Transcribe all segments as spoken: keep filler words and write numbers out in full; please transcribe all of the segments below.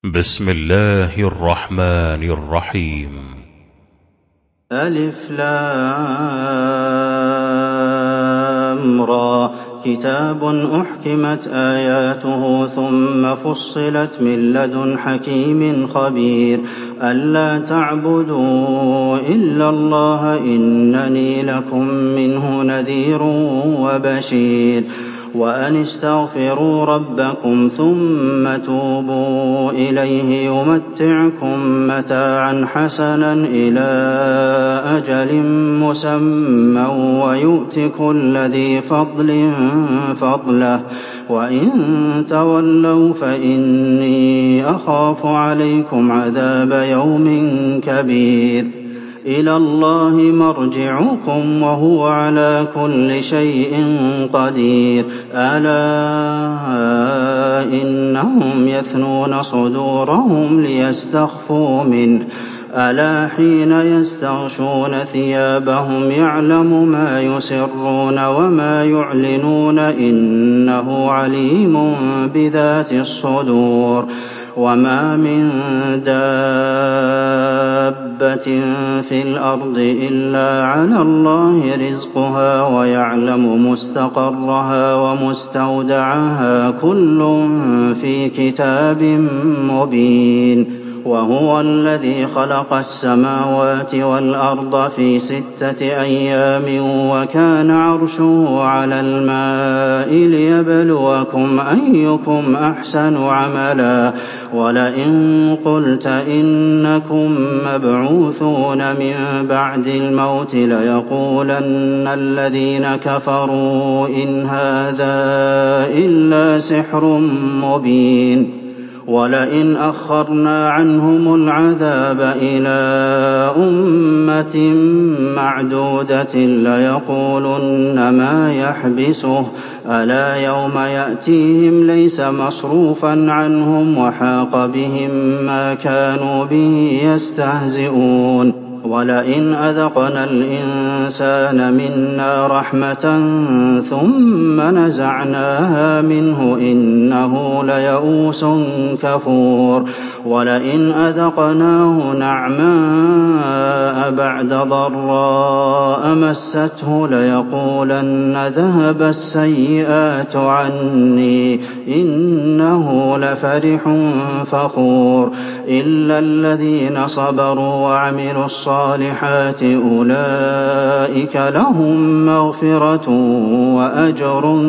بسم الله الرحمن الرحيم. ألف لام را كتاب أحكمت آياته ثم فصلت من لدن حكيم خبير ألا تعبدوا إلا الله إنني لكم منه نذير وبشير وأن استغفروا ربكم ثم توبوا إليه يمتعكم متاعا حسنا إلى أجل مسمى ويؤت كل ذي فضل فضله وإن تولوا فإني أخاف عليكم عذاب يوم كبير إلى الله مرجعكم وهو على كل شيء قدير ألا إنهم يثنون صدورهم ليستخفوا منه ألا حين يستغشون ثيابهم يعلم ما يسرون وما يعلنون إنه عليم بذات الصدور وما من دابة في الأرض إلا على الله رزقها ويعلم مستقرها ومستودعها كل في كتاب مبين وهو الذي خلق السماوات والأرض في ستة أيام وكان عرشه على الماء ليبلوكم أيكم أحسن عملا ولئن قلت إنكم مبعوثون من بعد الموت ليقولن الذين كفروا إن هذا إلا سحر مبين ولئن أخرنا عنهم العذاب إلى أمة معدودة ليقولن ما يحبسه ألا يوم يأتيهم ليس مصروفا عنهم وحاق بهم ما كانوا به يستهزئون ولئن أذقنا الإنسان منا رحمة ثم نزعناها منه إنه ليئوس كفور ولئن أذقناه نعماء بعد ضراء مسته ليقولن ذهب السيئات عني إنه لفرح فخور إلا الذين صبروا وعملوا الصالحات أولئك لهم مغفرة وأجر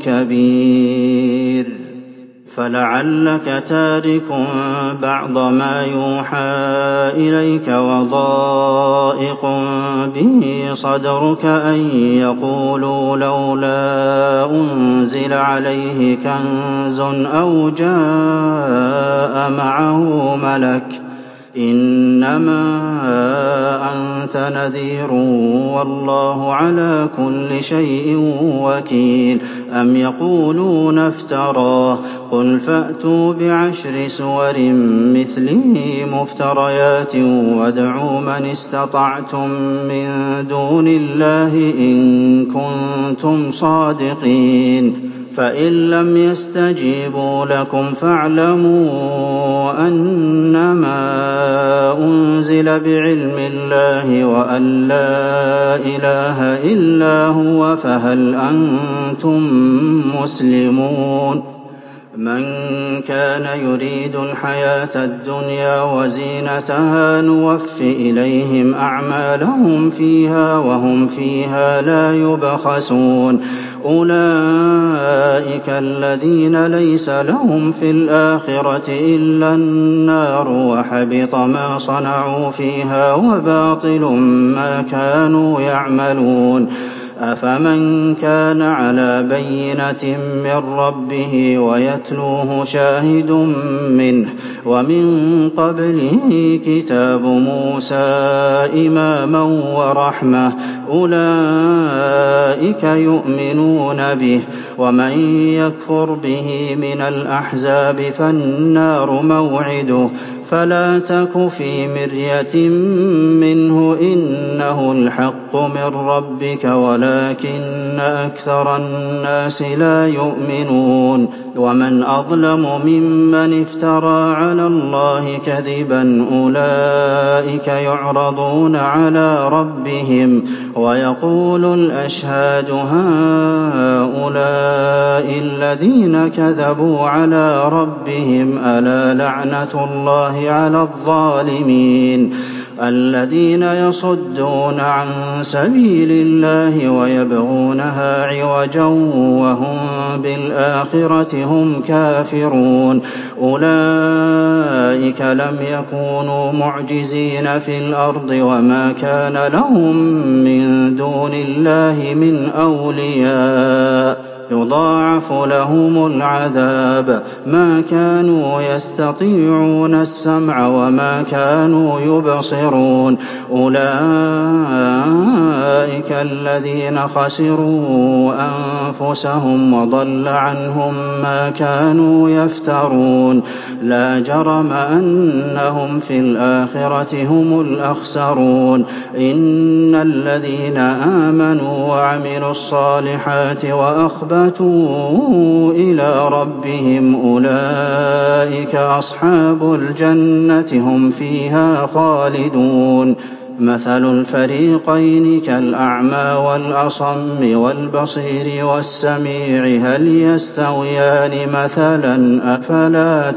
كبير فلعلك تارك بعض ما يوحى إليك وضائق به صدرك أن يقولوا لولا أنزل عليه كنز أو جاء معه ملك إنما أنت نذير والله على كل شيء وكيل أم يقولون افتراه قل فأتوا بعشر سور مثله مفتريات وادعوا من استطعتم من دون الله إن كنتم صادقين فإن لم يستجيبوا لكم فاعلموا أنما أنزل بعلم الله وأن لا إله إلا هو فهل أنتم مسلمون من كان يريد الحياة الدنيا وزينتها نوف إليهم أعمالهم فيها وهم فيها لا يبخسون أولئك الذين ليس لهم في الآخرة إلا النار وحبط ما صنعوا فيها وباطل ما كانوا يعملون أفمن كان على بينة من ربه ويتلوه شاهد منه ومن قبله كتاب موسى إماما ورحمة أولئك يؤمنون به ومن يكفر به من الأحزاب فالنار موعده فلا تك في مرية منه إنه الحق من ربك ولكن أكثر الناس لا يؤمنون ومن أظلم ممن افترى على الله كذبا أولئك يعرضون على ربهم ويقول الأشهاد هؤلاء الذين كذبوا على ربهم ألا لعنة الله على الظالمين الذين يصدون عن سبيل الله ويبغونها عوجا وهم بالآخرة هم كافرون أولئك لم يكونوا معجزين في الأرض وما كان لهم من دون الله من أولياء يضاعف لهم العذاب ما كانوا يستطيعون السمع وما كانوا يبصرون أولئك الذين خسروا أنفسهم وضل عنهم ما كانوا يفترون لا جرم أنهم في الآخرة هم الأخسرون إن الذين آمنوا وعملوا الصالحات وأخبروا أخبتوا إلى ربهم أولئك أصحاب الجنة هم فيها خالدون مثل الفريقين كالأعمى والأصم والبصير والسميع هل يستويان مثلا أفلا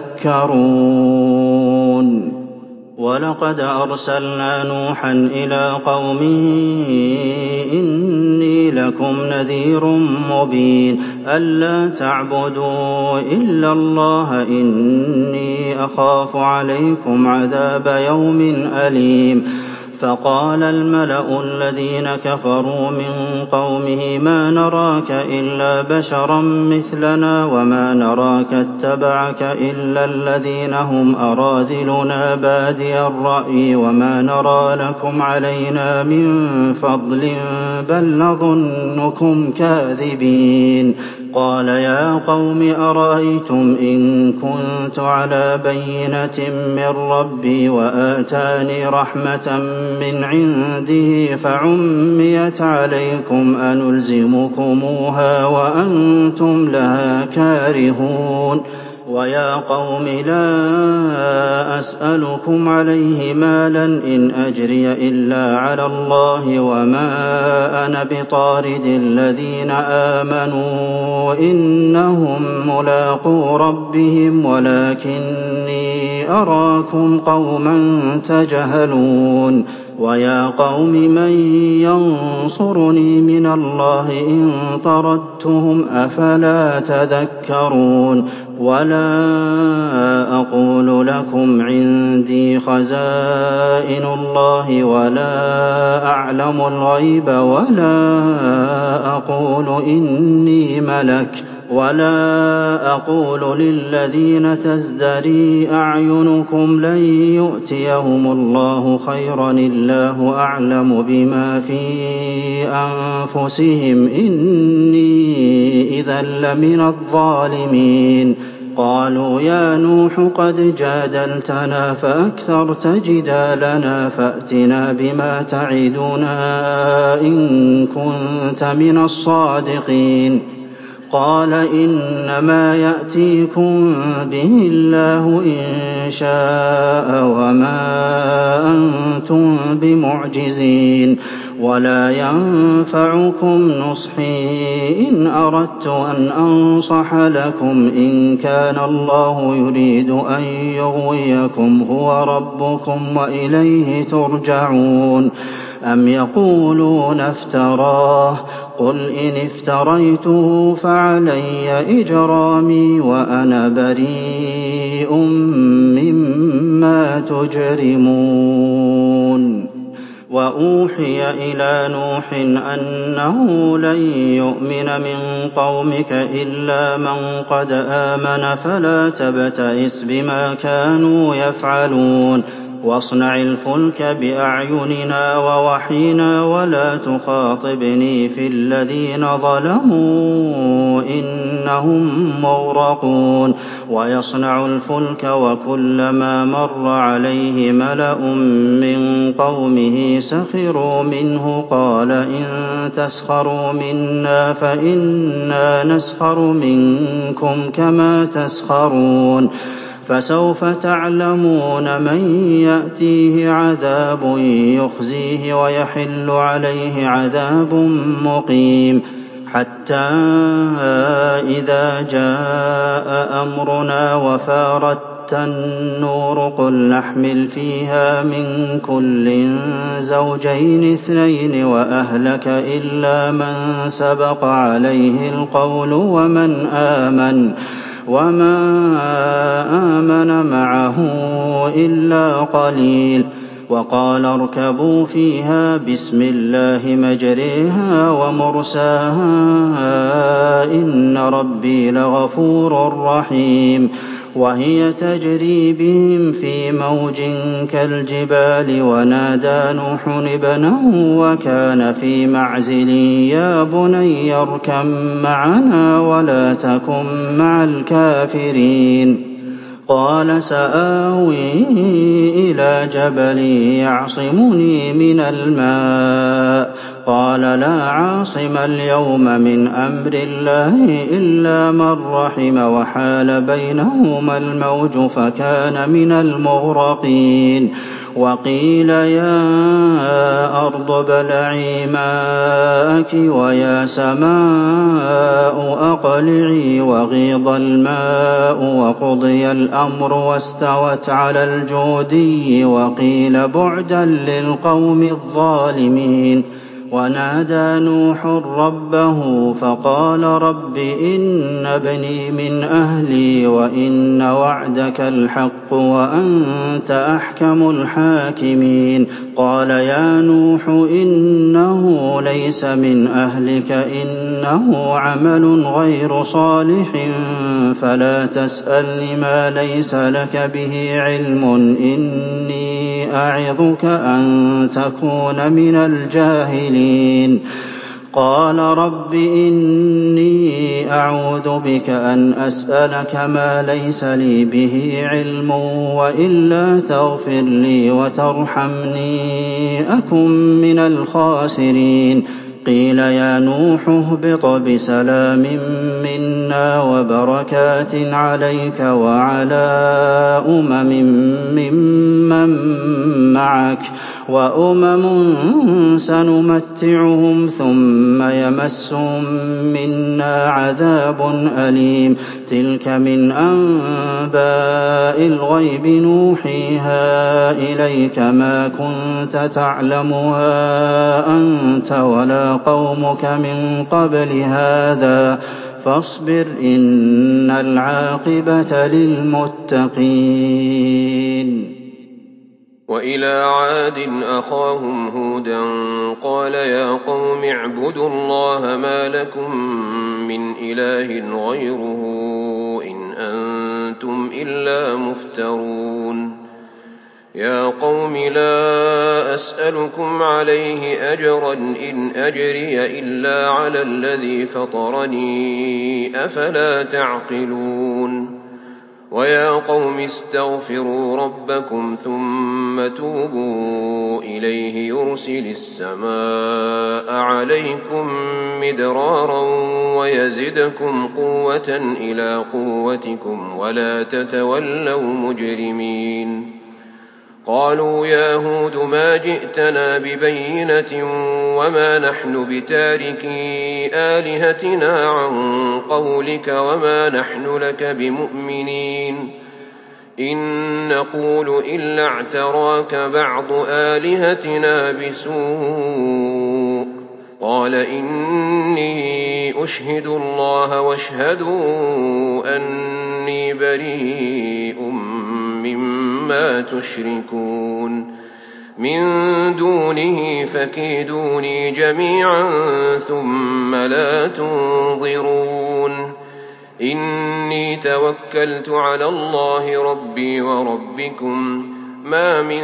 تذكرون ولقد أرسلنا نوحا إلى قومه إني لكم نذير مبين ألا تعبدوا إلا الله إني أخاف عليكم عذاب يوم أليم فقال الملأ الذين كفروا من قومه ما نراك إلا بشرا مثلنا وما نراك اتبعك إلا الذين هم أراذلنا بادي الرأي وما نرى لكم علينا من فضل بل نظنكم كاذبين قال يا قوم أرأيتم إن كنت على بينة من ربي وآتاني رحمة من عنده فعميت عليكم أنلزمكموها وأنتم لها كارهون ويا قوم لا أسألكم عليه مالا إن أجري إلا على الله وما أنا بطارد الذين آمنوا إنهم ملاقو ربهم ولكني أراكم قوما تجهلون ويا قوم من ينصرني من الله إن طردتهم أفلا تذكرون ولا أقول لكم عندي خزائن الله ولا أعلم الغيب ولا أقول إني ملك ولا أقول للذين تزدري أعينكم لن يؤتيهم الله خيرا الله أعلم بما في أنفسهم إني إذا لمن الظالمين قالوا يا نوح قد جادلتنا فأكثرت جدالنا فأتنا بما تعدنا إن كنت من الصادقين قال إنما يأتيكم به الله إن شاء وما أنتم بمعجزين ولا ينفعكم نصحي إن أردت أن أنصح لكم إن كان الله يريد أن يغويكم هو ربكم وإليه ترجعون أم يقولون افتراه قل إن افتريته فعلي إجرامي وأنا بريء مما تجرمون وأوحي إلى نوح أنه لن يؤمن من قومك إلا من قد آمن فلا تبتئس بما كانوا يفعلون وَاصْنَعِ الْفُلْكَ بِأَعْيُنِنَا وَوَحْيِنَا وَلَا تُخَاطِبْنِي فِي الَّذِينَ ظَلَمُوا إِنَّهُم مُّغْرَقُونَ وَيَصْنَعُ الْفُلْكَ وَكُلَّمَا مَرَّ عَلَيْهِ مَلَأٌ مِّن قَوْمِهِ سَخِرُوا مِنْهُ قَالَ إِن تَسْخَرُوا مِنَّا فَإِنَّا نَسْخَرُ مِنكُمْ كَمَا تَسْخَرُونَ فَسَوْفَ تَعْلَمُونَ مَن يَأْتِيهِ عَذَابٌ يُخْزِيهِ وَيَحِلُّ عَلَيْهِ عَذَابٌ مُّقِيمٌ حَتَّىٰ إِذَا جَاءَ أَمْرُنَا وَفَارَتِ النُّورُ قُلْ نَحْمِلُ فِيهَا مِن كُلٍّ زَوْجَيْنِ اثْنَيْنِ وَأَهْلَكَ إِلَّا مَن سَبَقَ عَلَيْهِ الْقَوْلُ وَمَنْ آمَنَ وَمَا آمَنَ مَعَهُ إِلَّا قَلِيلٌ وَقَالَ ارْكَبُوا فِيهَا بِسْمِ اللَّهِ مَجْرَاهَا وَمُرْسَاهَا إِنَّ رَبِّي لَغَفُورٌ رَّحِيمٌ وَهِيَ تَجْرِي بِهِمْ فِي مَوْجٍ كَالْجِبَالِ وَنَادَىٰ نُوحٌ ابْنَهُ وَكَانَ فِي مَعْزِلٍ يَا بُنَيَّ ارْكَب مَّعَنَا وَلَا تَكُن مَّعَ الْكَافِرِينَ قَالَ سَآوِي إِلَىٰ جَبَلٍ يَعْصِمُنِي مِنَ الْمَاءِ قَالَ لَا عَاصِمَ الْيَوْمَ مِنْ أَمْرِ اللَّهِ إِلَّا مَن رَّحِمَ وَحَالَ بَيْنَهُمَا الموج فَكَانَ مِنَ الْمُغْرَقِينَ وَقِيلَ يَا أَرْضُ ابْلَعِي مَاءَكِ وَيَا سَمَاءُ أَقْلِعِي وَغِيضَ الْمَاءُ وَقُضِيَ الْأَمْرُ وَاسْتَوَتْ عَلَى الْجُودِيِّ وَقِيلَ بُعْدًا لِّلْقَوْمِ الظَّالِمِينَ وَنَادَىٰ نُوحٌ رَّبَّهُ فَقَالَ رَبِّ إِنَّ ابْنِي مِنْ أَهْلِي وَإِنَّ وَعْدَكَ الْحَقُّ وَأَنتَ أَحْكَمُ الْحَاكِمِينَ قَالَ يَا نُوحُ إِنَّهُ لَيْسَ مِنْ أَهْلِكَ إِنَّهُ عَمَلٌ غَيْرُ صَالِحٍ فَلَا تَسْأَلْنِ مَا لَيْسَ لَكَ بِهِ عِلْمٌ إِنِّي أَعِظُكَ أَن تَكُونَ مِنَ الْجَاهِلِينَ قَالَ رَبِّ إِنِّي أَعُوذُ بِكَ أَنْ أَسْأَلَكَ مَا لَيْسَ لِي بِهِ عِلْمٌ وَإِلَّا تَغْفِرْ لِي وَتَرْحَمْنِي أَكُن مِّنَ الْخَاسِرِينَ قِيلَ يَا نُوحُ اهْبِطْ بِسَلَامٍ مِّنَّا وَبَرَكَاتٍ عَلَيْكَ وَعَلَىٰ أُمَمٍ مِّمَّن مَّعَكَ وَأُمَمٌ سَنُمَتِّعُهُمْ ثُمَّ يَمَسُّهُم مِّنَّا عَذَابٌ أَلِيمٌ تِلْكَ مِنْ أَنبَاءِ الْغَيْبِ نُوحِيهَا إِلَيْكَ مَا كُنتَ تَعْلَمُهَا أَنتَ وَلَا قَوْمُكَ مِن قَبْلِ هَٰذَا فَاصْبِرْ إِنَّ الْعَاقِبَةَ لِلْمُتَّقِينَ وَإِلَىٰ عَادٍ أَخَاهُمْ هُودًا قَالَ يَا قَوْمِ اعْبُدُوا اللَّهَ مَا لَكُم مِّنْ إِلَٰهٍ غَيْرُهُ إِنْ أَنتُمْ إِلَّا مُفْتَرُونَ يَا قَوْمِ لَا أَسْأَلُكُمْ عَلَيْهِ أَجْرًا إِنْ أَجْرِيَ إِلَّا عَلَى الَّذِي فَطَرَنِي أَفَلَا تَعْقِلُونَ وَيَا قَوْمِ اسْتَغْفِرُوا رَبَّكُمْ ثُمَّ تُوبُوا إِلَيْهِ يُرْسِلِ السَّمَاءَ عَلَيْكُم مِّدْرَارًا وَيَزِدْكُمْ قُوَّةً إِلَىٰ قُوَّتِكُمْ وَلَا تَتَوَلَّوْا مُجْرِمِينَ قَالُوا يَا هُودُ مَا جِئْتَنَا بِبَيِّنَةٍ وَمَا نَحْنُ بِتَارِكِي آلِهَتِنَا عَن قَوْلِكَ وَمَا نَحْنُ لَكَ بِمُؤْمِنِينَ إِن نَّقُولُ إِلَّا اعْتَرَاكَ بَعْضُ آلِهَتِنَا بِسُوءٍ قَالَ إِنِّي أُشْهِدُ اللَّهَ وَاشْهَدُوا أَنِّي بَرِيءٌ مِّمَّا تُشْرِكُونَ مِن دُونِهِ فَكِيدُونِي جَمِيعًا ثُمَّ لَا تُنظِرُونِ إِنِّي تَوَكَّلْتُ عَلَى اللَّهِ رَبِّي وَرَبِّكُمْ مَا مِن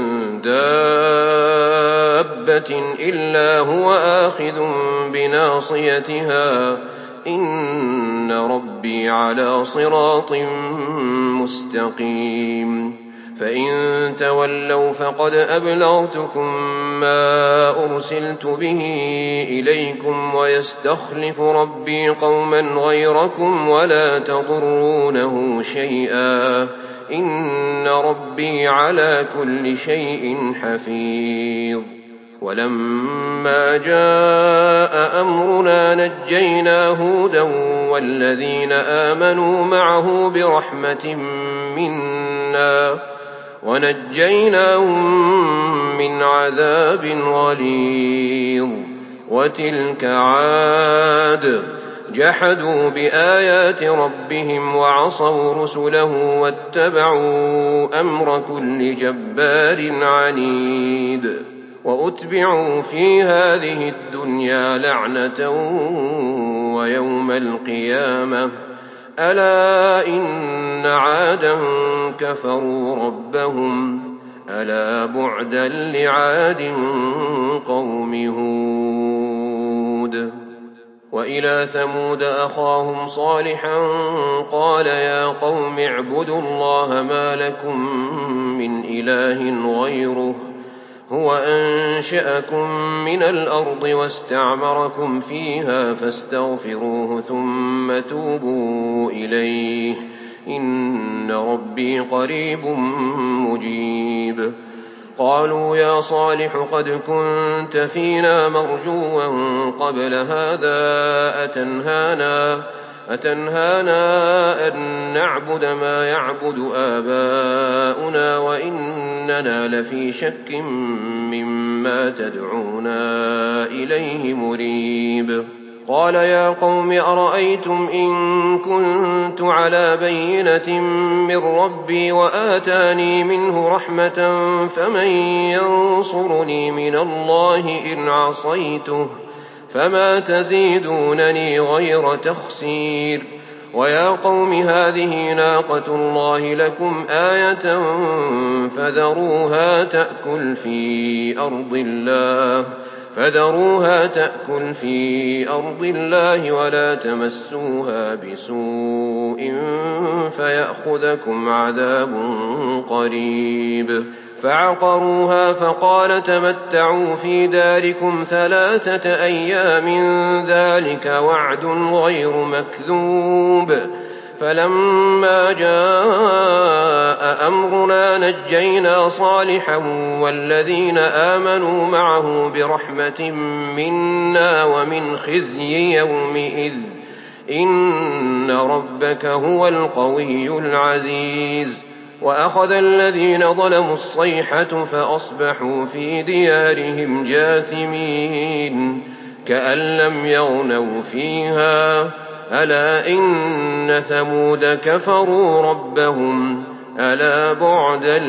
دَابَّةٍ إِلَّا هُوَ آخِذٌ بِنَاصِيَتِهَا ۚ إِنَّ رَبِّي عَلَىٰ صِرَاطٍ مُّسْتَقِيمٍ فَإِن تَوَلَّوْا فَقَدْ أَبْلَغْتُكُم مَّا أُرْسِلْتُ بِهِ إِلَيْكُمْ ۖ وَيَسْتَخْلِفُ رَبِّي قَوْمًا غَيْرَكُمْ وَلَا تَضُرُّونَهُ شَيْئًا ۚ إِنَّ رَبِّي عَلَىٰ كُلِّ شَيْءٍ حَفِيظٌ وَلَمَّا جَاءَ أَمْرُنَا نَجَّيْنَا هُودًا وَالَّذِينَ آمَنُوا مَعَهُ بِرَحْمَةٍ مِّنَّا وَنَجَّيْنَاهُم مِّنْ عَذَابٍ غَلِيظٍ وَتِلْكَ عَادٌ ۖ جَحَدُوا بِآيَاتِ رَبِّهِمْ وَعَصَوْا رُسُلَهُ وَاتَّبَعُوا أَمْرَ كُلِّ جَبَّارٍ عَنِيدٍ وَأُتْبِعُوا فِي هَٰذِهِ الدُّنْيَا لَعْنَةً وَيَوْمَ الْقِيَامَةِ ۗ أَلَا إِنَّ عَادًا كَفَرُوا رَبَّهُمْ ۗ أَلَا بُعْدًا لِّعَادٍ قَوْمِ هُودٍ. وَإِلَىٰ ثَمُودَ أَخَاهُمْ صَالِحًا قَالَ يَا قَوْمِ اعْبُدُوا اللَّهَ مَا لَكُم مِّنْ إِلَٰهٍ غَيْرُهُ ۖ هُوَ أَنشَأَكُم مِّنَ الْأَرْضِ وَاسْتَعْمَرَكُمْ فِيهَا فَاسْتَغْفِرُوهُ ثُمَّ تُوبُوا إِلَيْهِ ۚ إِنَّ رَبِّي قَرِيبٌ مُّجِيبٌ. قَالُوا يَا صَالِحُ قَدْ كُنتَ فِينَا مَرْجُوًّا قَبْلَ هَٰذَا أَتَنْهَانَا أَتَنْهَانَا أَن نَّعْبُدَ مَا يَعْبُدُ آبَاؤُنَا وَإِنَّنَا لَفِي شَكٍّ مِّمَّا تَدْعُونَا إِلَيْهِ مُرِيبٍ. قَالَ يَا قَوْمِ أَرَأَيْتُمْ إِن كُنتُ عَلَىٰ بَيِّنَةٍ مِّن رَّبِّي وَآتَانِي مِنْهُ رَحْمَةً فَمَن يَنصُرُنِي مِنَ اللَّهِ إِنْ عَصَيْتُهُ ۖ فَمَا تَزِيدُونَنِي غَيْرَ تَخْسِيرٍ. وَيَا قَوْمِ هَٰذِهِ نَاقَةُ اللَّهِ لَكُمْ آيَةً فَذَرُوهَا تَأْكُلْ فِي أَرْضِ اللَّهِ فَذَرُوهَا تَأْكُلْ فِي أَرْضِ اللَّهِ وَلَا تَمَسُّوهَا بِسُوءٍ فَيَأْخُذَكُمْ عَذَابٌ قَرِيبٌ. فَعَقَرُوهَا فَقَالَ تَمَتَّعُوا فِي دَارِكُمْ ثَلَاثَةَ أَيَّامٍ ذَٰلِكَ وَعْدٌ غَيْرُ مَكْذُوبٍ. فَلَمَّا جَاءَ أَمْرُنَا نَجَّيْنَا صَالِحًا وَالَّذِينَ آمَنُوا مَعَهُ بِرَحْمَةٍ مِّنَّا وَمِنْ خِزْيِ يَوْمِئِذٍ ۗ إِنَّ رَبَّكَ هُوَ الْقَوِيُّ الْعَزِيزُ. وَأَخَذَ الَّذِينَ ظَلَمُوا الصَّيْحَةُ فَأَصْبَحُوا فِي دِيَارِهِمْ جَاثِمِينَ كَأَن لَّمْ يَغْنَوْا فِيهَا ۗ أَلَا إِنَّ ثَمُودَ كَفَرُوا رَبَّهُمْ ۗ أَلَا بُعْدًا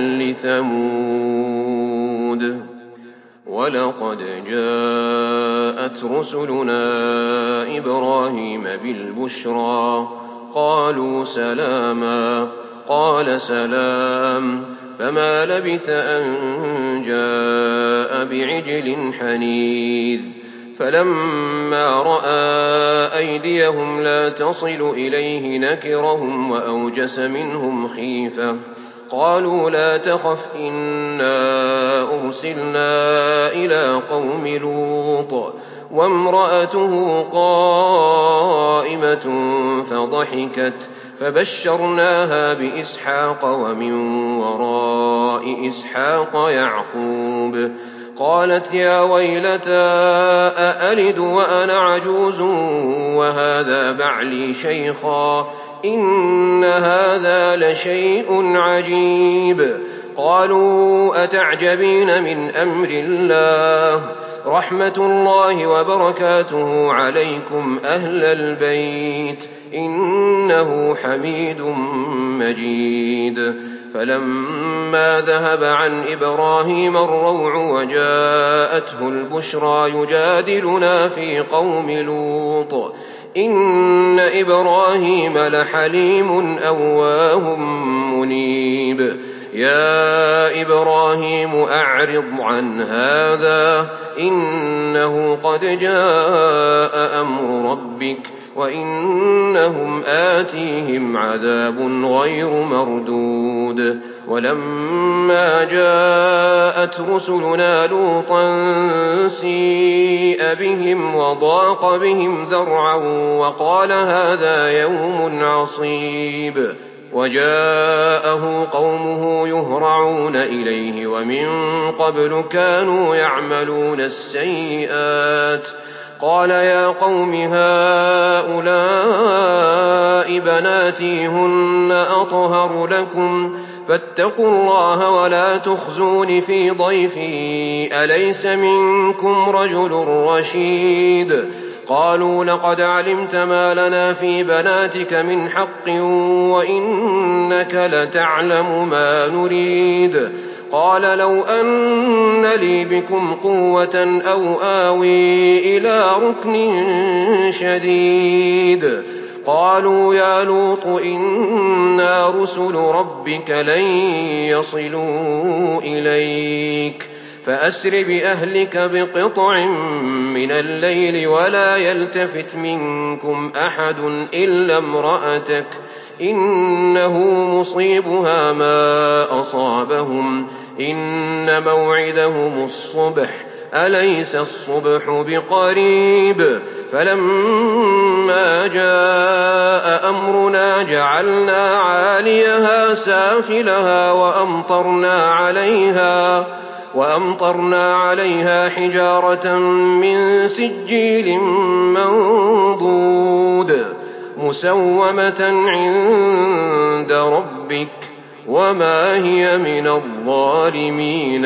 لِّثَمُودَ. وَلَقَدْ جَاءَتْ رُسُلُنَا إِبْرَاهِيمَ بِالْبُشْرَىٰ قَالُوا سَلَامًا قَالَ سَلَامٌ فَمَا لَبِثَ أَن جَاءَ بِعِجْلٍ حَنِيذٍ. فَلَمَّا رَأَىٰ أَيْدِيَهُمْ لَا تَصِلُ إِلَيْهِ نَكِرَهُمْ وَأَوْجَسَ مِنْهُمْ خِيفَةً. قَالُوا لَا تَخَفْ إِنَّا أُرْسِلْنَا إِلَىٰ قَوْمِ لُوطٍ وَامْرَأَتُهُ قَائِمَةٌ فَضَحِكَتْ فَبَشَّرْنَاهَا بِإِسْحَاقَ وَمِن وَرَاءِ إِسْحَاقَ يَعْقُوبَ. قَالَتْ يَا وَيْلَتَا أَأَلِدُ وَأَنَا عَجُوزٌ وَهَٰذَا بَعْلِي شَيْخًا إِنَّ هَٰذَا لَشَيْءٌ عَجِيبٌ. قَالُوا أَتَعْجَبِينَ مِنْ أَمْرِ اللَّهِ ۖ رَحْمَتُ اللَّهِ وَبَرَكَاتُهُ عَلَيْكُمْ أَهْلَ الْبَيْتِ ۚ إِنَّهُ حَمِيدٌ مَّجِيدٌ. فَلَمَّا ذَهَبَ عَنْ إِبْرَاهِيمَ الرَّوْعُ وَجَاءَتْهُ الْبُشْرَىٰ يُجَادِلُنَا فِي قَوْمِ لُوطٍ إِنَّ إِبْرَاهِيمَ لَحَلِيمٌ أَوَّاهٌ مُّنِيبٌ. يَا يا إبراهيم أعرض عن هذا إنه قد جاء أمر ربك وإنهم آتيهم عذاب غير مردود ولما جاءت رسلنا لوطا سيء بهم وضاق بهم ذرعا وقال هذا يوم عصيب وجاءه قومه يهرعون إليه ومن قبل كانوا يعملون السيئات قال يا قوم هؤلاء بناتي هن أطهر لكم فاتقوا الله ولا تخزون في ضيفي أليس منكم رجل رشيد قالوا لقد علمت ما لنا في بناتك من حق وإنك لتعلم ما نريد قال لو أن لي بكم قوة أو آوي إلى ركن شديد قالوا يا لوط إنا رسل ربك لن يصلوا إليك فأسر بأهلك بقطع من الليل ولا يلتفت منكم أحد إلا امرأتك إنه مصيبها ما أصابهم إن موعدهم الصبح أليس الصبح بقريب فلما جاء أمرنا جعلنا عاليها سافلها وأمطرنا عليها وأمطرنا عليها حجارة من سجيل منضود مسومة عند ربك وما هي من الظالمين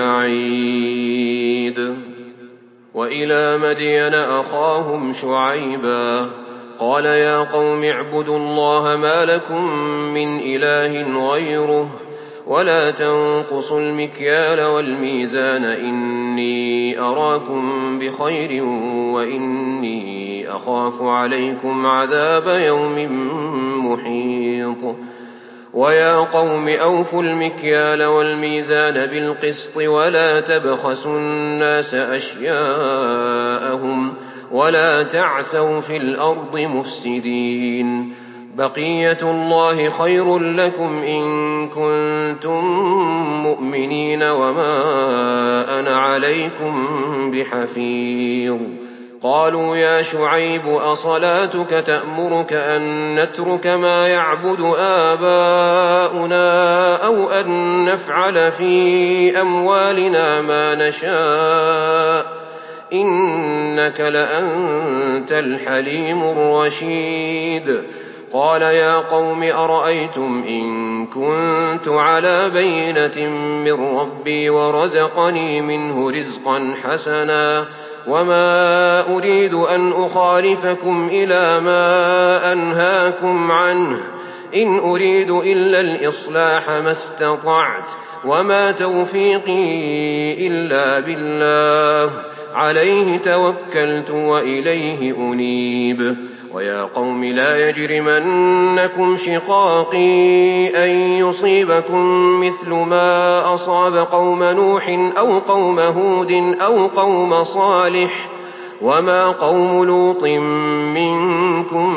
ببعيد وإلى مدين أخاهم شعيبا قال يا قوم اعبدوا الله ما لكم من إله غيره ولا تنقصوا المكيال والميزان إني أراكم بخير وإني أخاف عليكم عذاب يوم محيط ويا قوم أوفوا المكيال والميزان بالقسط ولا تبخسوا الناس أشياءهم ولا تعثوا في الأرض مفسدين بقية الله خير لكم إن كنتم مؤمنين وما أنا عليكم بحفيظ قالوا يا شعيب أصلاتك تأمرك أن نترك ما يعبد آباؤنا أو أن نفعل في أموالنا ما نشاء إنك لأنت الحليم الرشيد قال يا قوم أرأيتم إن كنت على بينة من ربي ورزقني منه رزقا حسنا وما أريد أن أخالفكم إلى ما أنهاكم عنه إن أريد إلا الإصلاح ما استطعت وما توفيقي إلا بالله عليه توكلت وإليه أنيب ويا قوم لا يجرمنكم شقاقي أن يصيبكم مثل ما أصاب قوم نوح أو قوم هود أو قوم صالح وما قوم لوط منكم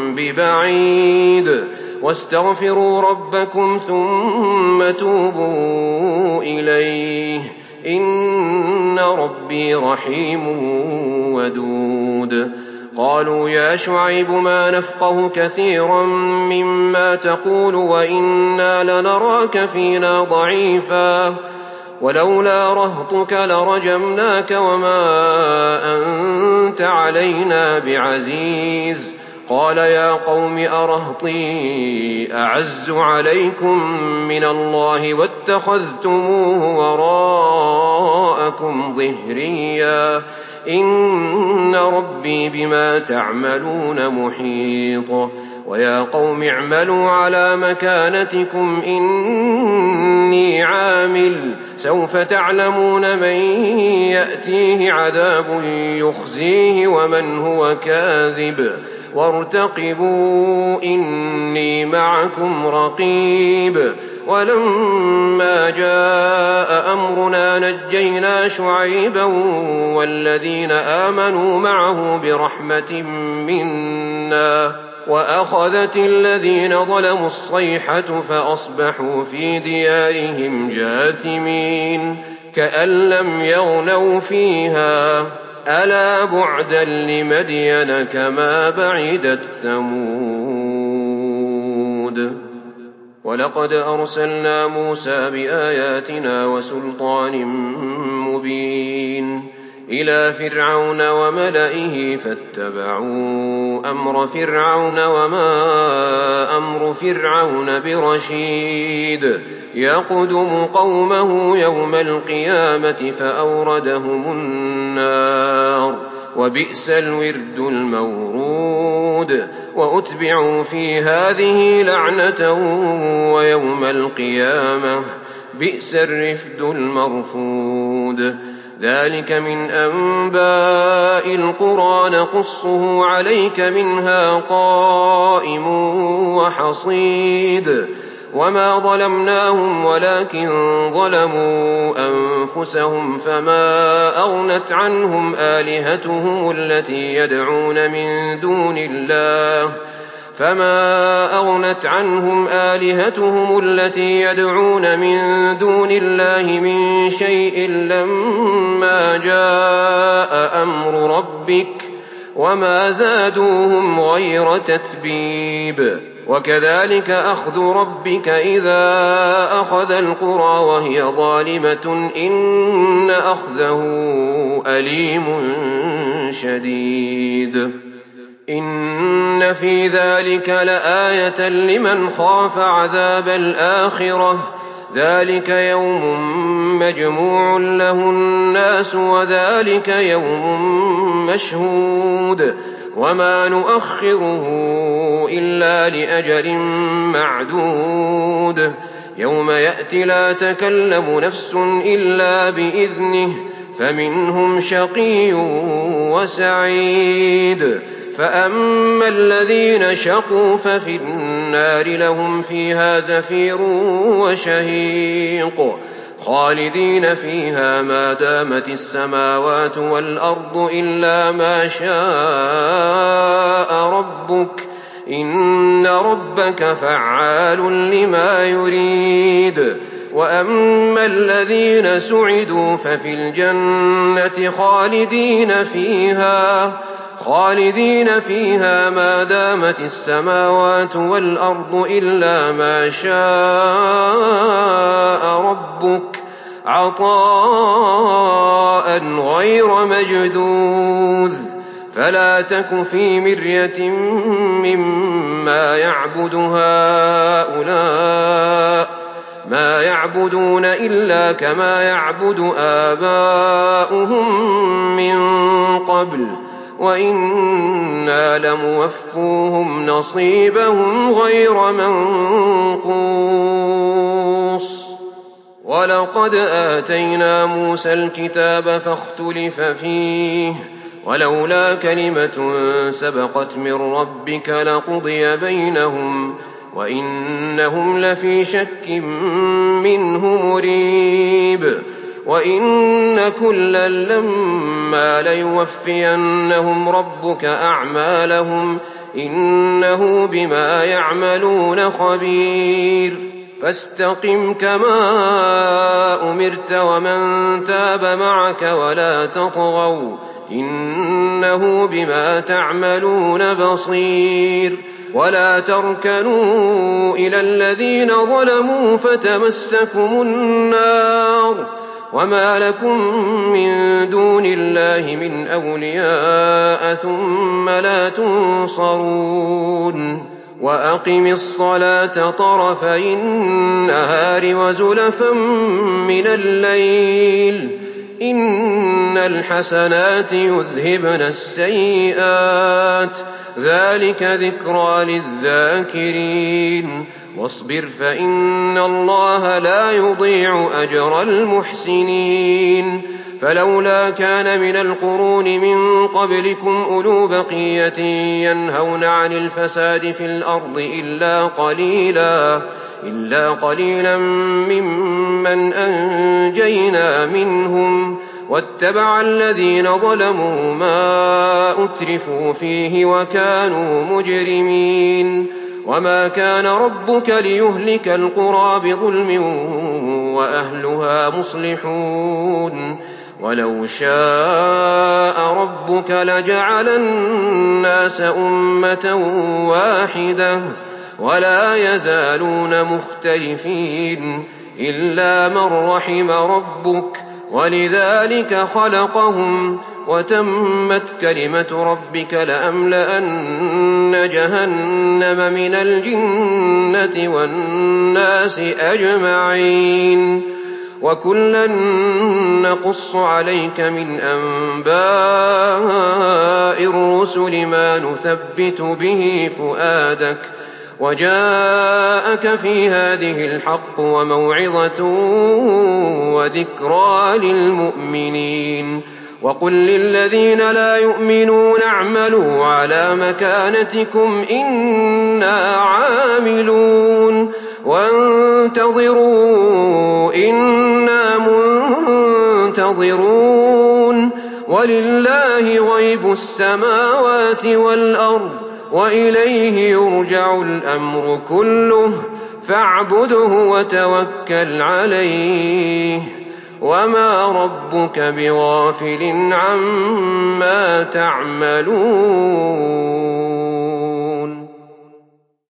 ببعيد واستغفروا ربكم ثم توبوا إليه إن ربي رحيم ودود قالوا يا شعيب ما نفقه كثيرا مما تقول وإنا لنراك فينا ضعيفا ولولا رهطك لرجمناك وما أنت علينا بعزيز قال يا قوم أرهطي أعز عليكم من الله واتخذتموه وراءكم ظهريا إن ربي بما تعملون محيط ويا قوم اعملوا على مكانتكم إني عامل سوف تعلمون من يأتيه عذاب يخزيه ومن هو كاذب وارتقبوا إني معكم رقيب ولما فلما جاء أمرنا نجينا شعيبا والذين آمنوا معه برحمة منا وأخذت الذين ظلموا الصيحة فأصبحوا في ديارهم جاثمين كأن لم يغنوا فيها ألا بعدا لمدين كما بعدت ثمود. ولقد أرسلنا موسى بآياتنا وسلطان مبين إلى فرعون وملئه فاتبعوا أمر فرعون وما أمر فرعون برشيد يقدم قومه يوم القيامة فأوردهم النار وبئس الورد المورود وأتبعوا في هذه لعنة ويوم القيامة بئس الرفد المرفود. ذلك من أنباء القرى نقصه عليك منها قائم وحصيد وما ظلمناهم ولكن ظلموا أنفسهم فما أغنت عنهم آلهتهم التي يدعون من دون الله فما أغنت عنهم آلهتهم التي يدعون من دون الله من شيء لما جاء أمر ربك وما زادوهم غير تتبيب. وكذلك أخذ ربك إذا أخذ القرى وهي ظالمة إن أخذه أليم شديد. إن في ذلك لآية لمن خاف عذاب الآخرة ذلك يوم مجموع له الناس وذلك يوم مشهود وما نؤخره إلا لأجل معدود يوم يأتي لا تكلم نفس إلا بإذنه فمنهم شقي وسعيد. فأما الذين شقوا ففي النار لهم فيها زفير وشهيق خالدين فيها ما دامت السماوات والأرض إلا ما شاء ربك إن ربك فعال لما يريد. وأما الذين سعدوا ففي الجنة خالدين فيها خالدين فيها ما دامت السماوات والأرض إلا ما شاء ربك عطاء غير مجذوذ. فلا تك في مرية مما يعبد هؤلاء ما يعبدون إلا كما يعبد آباؤهم من قبل وإنا لموفوهم نصيبهم غير منقوص. ولقد آتينا موسى الكتاب فاختلف فيه ولولا كلمة سبقت من ربك لقضي بينهم وإنهم لفي شك منه مريب. وإن كلا لما ليوفينهم ربك أعمالهم إنه بما يعملون خبير. فاستقم كما أمرت ومن تاب معك ولا تطغوا إنه بما تعملون بصير. ولا تركنوا إلى الذين ظلموا فتمسكم النار وما لكم من دون الله من أولياء ثم لا تنصرون. وأقم الصلاة طرفي النهار وزلفا من الليل إن الحسنات يذهبن السيئات ذلك ذكرى للذاكرين. واصبر فإن الله لا يضيع أجر المحسنين. فلولا كان من القرون من قبلكم أولو بقية ينهون عن الفساد في الأرض إلا قليلا إلا قليلا ممن أنجينا منهم واتبع الذين ظلموا ما أترفوا فيه وكانوا مجرمين وما كان ربك ليهلك القرى بظلم وأهلها مصلحون ولو شاء ربك لجعل الناس أمة واحدة ولا يزالون مختلفين إلا من رحم ربك ولذلك خلقهم وتمت كلمة ربك لأملأن جهنم من الجنة والناس أجمعين وكلا نقص عليك من أنباء الرسل ما نثبت به فؤادك وجاءك في هذه الحق وموعظة وذكرى للمؤمنين وقل للذين لا يؤمنون اعملوا على مكانتكم إنا عاملون وانتظروا إنا منتظرون ولله غيب السماوات والأرض وإليه يرجع الأمر كله فاعبده وتوكل عليه وما ربك بغافل عما تعملون